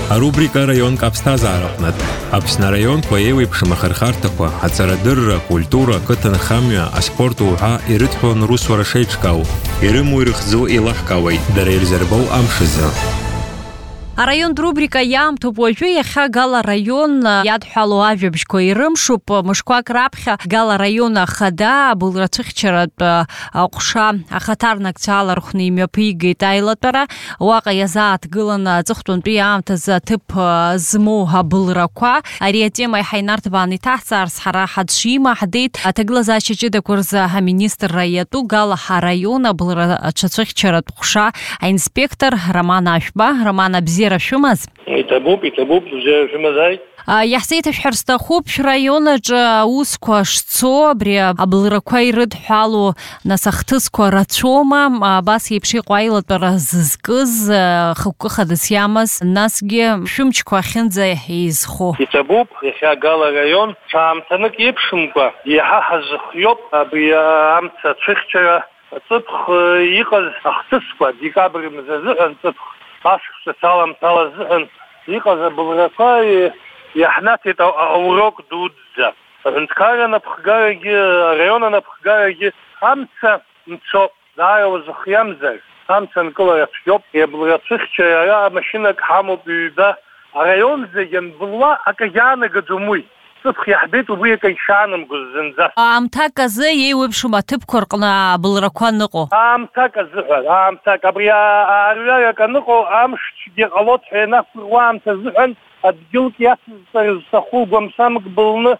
Арубрика район капстазаарапнат. Аԥсны раионқәа еиуеиԥшым ахырхарҭақәа, аҵарадырра, акультура, ақыҭанхамҩа, аспорт уҳәа ирыҭҳәон русура шеиҿкаау. Ирымоу ирыхӡо еилаҳкаауеит, дара ирзырбоу амшазы. Арайон рубрика иаамҭоуп уажәы иахьа Гала раион иадҳәало ажәабжьқәа ирымшуп мышқәак раԥхьа Гала раион ахада абылрацәыхьчаратә аҟәша ахаҭарнакцәа алархәны имҩаԥигеит аилатәара, уаҟа иазааҭгыланы аҵыхәтәантәи аамҭазы аҭыԥ змоу абылрақәа. Ари атема иҳаинарҭбааны иҭаҳҵаарц ҳара ҳаӡәимаҳдеит аҭагылазаашьа ҷыдақәа рзы аминистрра иатәу Гала раион абылрацәыхьчаратә ҟәша аинспектор Роман Ашәба. Роман, абзиара шәымаз? Иҭабуп, шәымазааи? Иаҳзеиҭашәҳәар сҭахуп шәраионаҿы аусқәа шцо, абри абылрақәа ирыдҳәало, нас ахҭысқәа рацәоума, абас еиԥш иҟоу аилатәара зызкыз, хықәкы хадас иамаз, насгьы шәымчқәа ахьынӡа еизхо. Иҭабуп, иахьа Гала раион ҽаамҭанык еиԥшымкәа иаҳа ҳазхиоуп абри амца ацәыхьчара аҵыԥх иҟаз ахҭысқәа декабр мза азыҳәан ҵыԥх ашықәса саламҭала азыҳәан иҟаз абылрақәа иаҳнаҭеит аурок дуӡӡа. Аҳәынҭқарра анапхгарагьы, араион анапхгарагьы амца мцоуп, даара уазыхиамзар, амца нкылара цәгьоуп, абылрацәыхьчара машьынак ҳамоуп ҩба. Араион зегьы анбылуа акы иаанагаӡом уи. Ҵыԥх иаҳбеит убри акы ишаанамгоз зынӡа. Аамҭак азы еиуеиԥшым аҭыԥқәа рҟны абылрақәа аныҟоу? Аамҭак азыҳәан, аамҭак, абри аарҩарак аныҟоу амшгьы ҟалоит ҳәа ианақәыруа аамҭа азыҳәан адгьылк иацызҵарыз зҭаху гәамсамк былны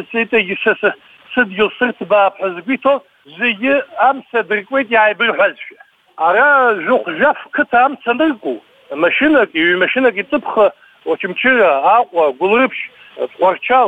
сыдгьыл сырҭбаап ҳәа згәы зегьы амца дыркуеит иааибырҳәазшәа. Ара жәыхә-жәаф қыҭа амца анырку, машьынак, ҩ-машьынак иҵыԥха Очамчыра, Аҟәа, Гәылрыԥшь, Тҟәарчал,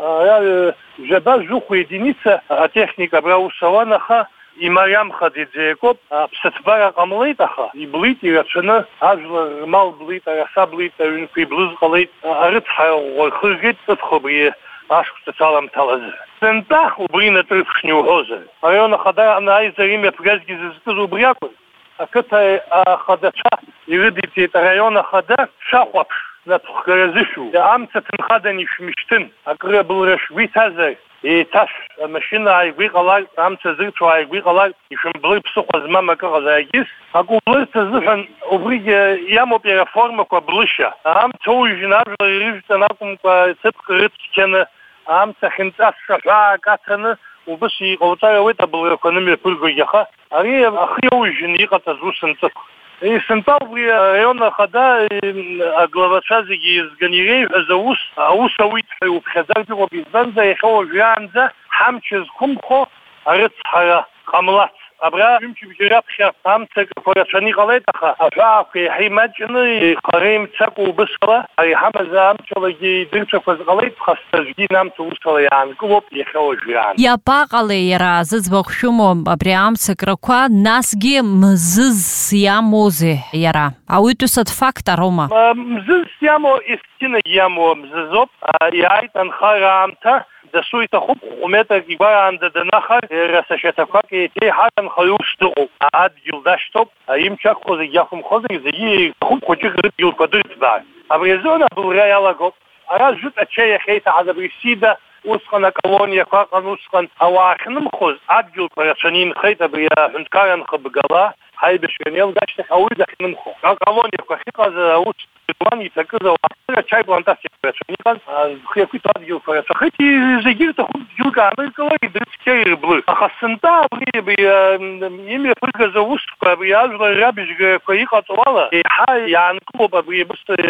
жәаба жәыхә единица атехника абра аус ауан, аха имариамхаӡеит ӡеикоуп, аԥсыҭбара ҟамлеит, аха иблит, ирацәаны, ажәлар рмал блит, араса блит, аҩнқәа иблыз ҟалеит, арыцҳара ӷәӷәа рхыргеит ҵыԥх абри ашықәса саламҭалазы. Сынтәа убри натрыԥшны иуҳәозар. Араион ахада анаизар имҩаԥгазгьы зызкыз убри акәын. Ақыҭа ахадацәа ирыдиҵеит араион ахада шахәаԥш напхгаразышәу. Амца ҭынхаданы ишәмышьҭын, акры абылра шәгәиҭазар, еиҭашә амашьына ааигәа иҟалар, амца зырцәо ааигәа иҟалар, ишәымблыр ԥсыхәа змам акы ҟазааргьыс, ак ублырц азыҳәан убригьы иамоуп иара формақәа блышьа. Амца ужәны ажәлар ирыжәҵан акәымкәа ҭыԥк рыцқьаны, амца хьынҵас шаҳәаак аҭаны, убыс иҟауҵар ауеит абылрақәа нымҩаԥыргогьы, аха ари ахы иаужьны иҟаҵаз ус нҵыԥх. Сынтәа убри араион ахада аглавацәа зегьы иазганы иреиҳәаз аус ауит ҳәа иуԥхьаӡартә иҟоуп, избанзар иахьа уажәраанӡа ҳамч зқәымхо арыцҳара ҟамлац. Абра ҩымчыбжьа раԥхьа амцақәа рацәаны иҟалеит, аха аҳәаақәа еиҳа имаҷны ихара имцакәа убысала, ари ҳамаз амцалагьы идырцәақәаз ҟалеит, ԥхасҭазгьы амца усала иаанкылоуп иахьа уажәраан. Иабаҟалеи иара зыӡбахә шәымоу абри амцакрақәа, насгьы мзыз иамоузеи иара? Ауаҩытәыҩсатә фактороума? Мзыз иамоу ефтинагьы иамоу мзызоуп, иааит анхара аамҭа. Дасу иҭахуп ҟәметак игәараанда данахар, расашьаҭақәак еиҭеиҳа анхаҩ ус дыҟоуп. Адгьыл дашьҭоуп, имч ақәхо зегьы иахәымхозаргьы зегьы иҭахуп хәыҷык рыдгьылқәа дырҭбаар. Абри азын абылра иалагоуп. Ара жәытә ача иахьеиҭаҳаз абри сида усҟан аколониақәа аҟан, усҟан ауаа ахьнымхоз адгьылқәа рацәаны инхеит абри аҳәынҭқарра нхыбгала ҳаибашьҩы неилгашьҭахь ауаҩы дахьнымхо. Аколониақәа ахьыҟаз аус Ан иҭакыз ауаа ачаи плантациақәа рацәаны иҟаз, зхы иақәиҭу адгьылқәа рацәахеит, зегьы ирҭахуп дгьылк ааныркылар, идрыцқьар ирблыр. Аха сынтәа абри имҩаԥыргаз аусқәа, абри ажәлар рабжьгарақәа иҟаҵо ала, еиҳа иаанкылоуп абри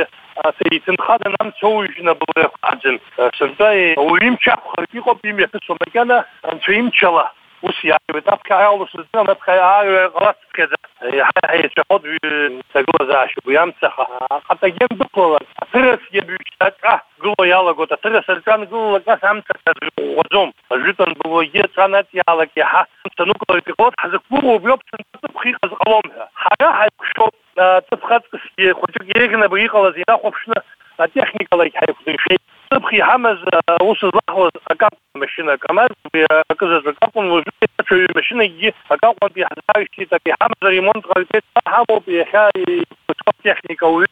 иҭынхадан амца ужәны абылрақәа аӡын. Сынтәа ауаҩы имч ақәхартә иҟоуп, имҩаԥысуа макьана анцәа имчала ус иааиуеит. Аԥхьа аалус зыӡрым, аԥхьа аарҩара ҟалацԥхьаӡа иаҳа еицәахоит ҭагылазаашьа убри амцаха. Ахаҭагьы андәықәлалак, аҭырасгьы абҩышьҭаҿа гыло иалагоит. Аҭырас рҿа ангылалак, нас амцаха дрыӷәӷәаӡом. Ажәытә анбылуагьы аҵәа наҵиаалак иаҳа амца нықәлалак иҟалоит, ҳзықәгәыӷуа убри ауп ҵыԥх иҟаз ҟалом ҳәа. Ҳара ҳаиқәшәоуп, ҵыԥх аҵкысгьы хәыҷык еиӷьны абри иҟалаз инахәаԥшны атехникалагь ҳаиқәдыршәеит. Ҵыԥх иҳамаз ус злаҳуаз акапкәа машьына КамАЗ, акызаҵәык акәын, уажәы аҽаҩ машьынакгьы акаҟәантәи иаҳзааршьҭит, ак иҳамаз аремонт ҟарҵеит. Ҳамоуп иахьа техника ауаҩы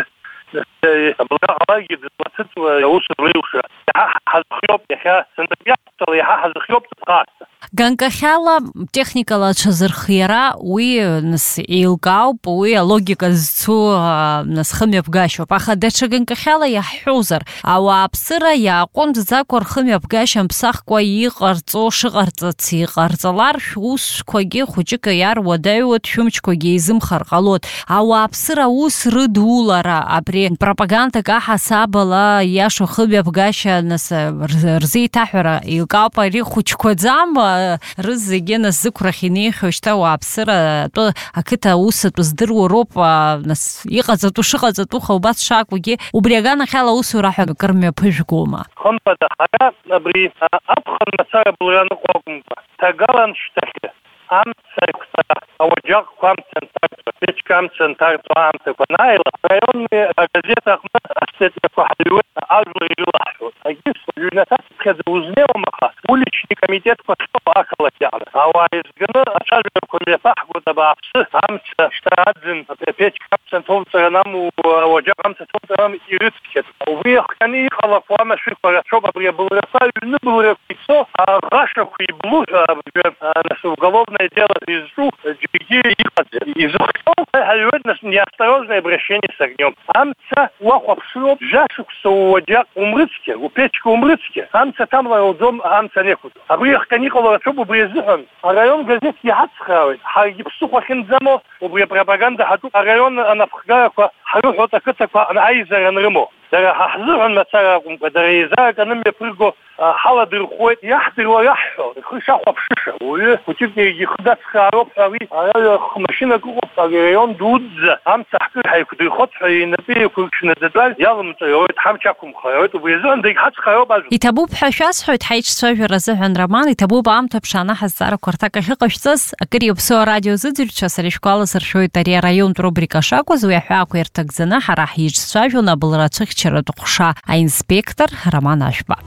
аблагалаги дмацыцла усбрыуша хазхёб яха сындыргяптал яха хазхёб тхаст Ганкахьала техникала чазырхира уи нас илкауп уи логика зцу нас хымҩаԥгашьоуп аха даҽа ганкахьала иаҳҳәозар ауааԥсыра иааҟәымҵӡакәа рхымҩаԥгашьа ԥсахкәа иҟарҵо шыҟарҵац иҟарҵалар шәусқәагьы хәыҷык иаруадаҩуа шәымчқәагьы изымхар ҟалоит ауааԥсыра ус рыдулара абри пропагандак аҳасабала иашо хымҩаԥгашьа нас рзеиҭаҳәара еилкауп ари хәыҷқәаӡам рызегьы нас зықәрахь инеихьоу шьҭа ауааԥсыра атәы ақыҭа аусатәы здыруа роуп нас иҟаҵатәу шыҟаҵатәу убас шакәгьы убри аганахьала аусура ҳәа акыр мҩаԥыжәгома хымԥада ҳара абри аԥхын мацара былра ныҟәо акәымкәа ҭагалан шьҭахьы амца иқәҵара ауаџьаҟқәа амца нҭарҵо печка амца нҭарҵо аамҭақәа анааила раионни агазета аҟны астатиақәа ҳаҩуеит ажәлар ирылаҳҳәоит агьыс ҩнаҭаҵԥхьаӡа узнеиуам аха улични комитетқәа шҭоу ақалақь иаҟны ауаа изганы ацәажәарақәа мҩаԥаҳгоит абааԥсы амца шьҭа аӡын печка амца нҭоуҵара наму ауаџьаҟ амца ҭоуҵара нам ирыцқьеит убри ахҟьаны иҟалақәо амашәырқәа рацәоуп абри абылрақәа ҩны былрақәа ицо аӷашақәа иблу ҳәа нас уголовное дело изжу џьаргьы иҟаӡам изыхҟьоу ҳаҩуеит нас неосторожное обращение с огнем амца уахәаԥшыроуп жәашықәса ууаџьаҟ умрыцқьа упечка умрыцқьа амца ҭамлара уӡом амца анеиқәҵо абри ахҟьаны иҟало рацәоуп убри азыҳәан араион газеҭ иҳацхраауеит ҳаргьы ԥсыхәа ахьынӡамо убри апропаганда ҳаҿуп араион анапхгарақәа ҳрыҳәоит ақыҭақәа аизара анрымоу дара ҳаҳзыҳәан мацара акәымкәа дара еизарак анымҩаԥырго ҳаладырхәуеит иаҳдыруа иаҳҳәо рхы шахәаԥшыша уаҩы хәыҷык ихы дацхраароуп ҳәа ари машьынак ыҟоуп араион дуӡӡа амца ҳкыр ҳаиқәдырхот ҳәа инапы еиқәыркшны дадәар иалымҵароуеит ҳамч ақәымхароит убри азыҳәан дагьҳацхрароуп ажәа иҭабуп ҳәа шәасҳәоит ҳаиҿцәажәара азыҳәан роман иҭабуп аамҭа ԥшаана ҳазҵаарақәа рҭак ахьыҟашәҵаз акыр иаԥсоу арадио зыӡырҩцәа сара ишәгәаласыршәоит ари араионтә рубрика шакәыз уи аҳәаақәа ирҭагӡаны ҳара ҳиҿцәажәон абылра ацәыхьчаратә ҟәша аинспектор Роман Ашәба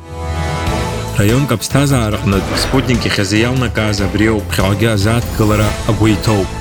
раионк аԥсҭазаараҟнытә спутник ихьазы иалнакааз абри ауп ԥхьаҟагьы азааҭгылара агәы иҭоуп